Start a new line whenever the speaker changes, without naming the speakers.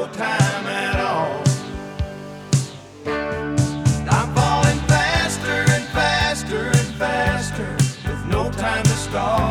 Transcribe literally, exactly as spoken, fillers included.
time at all. I'm falling faster and faster and faster with no time to start.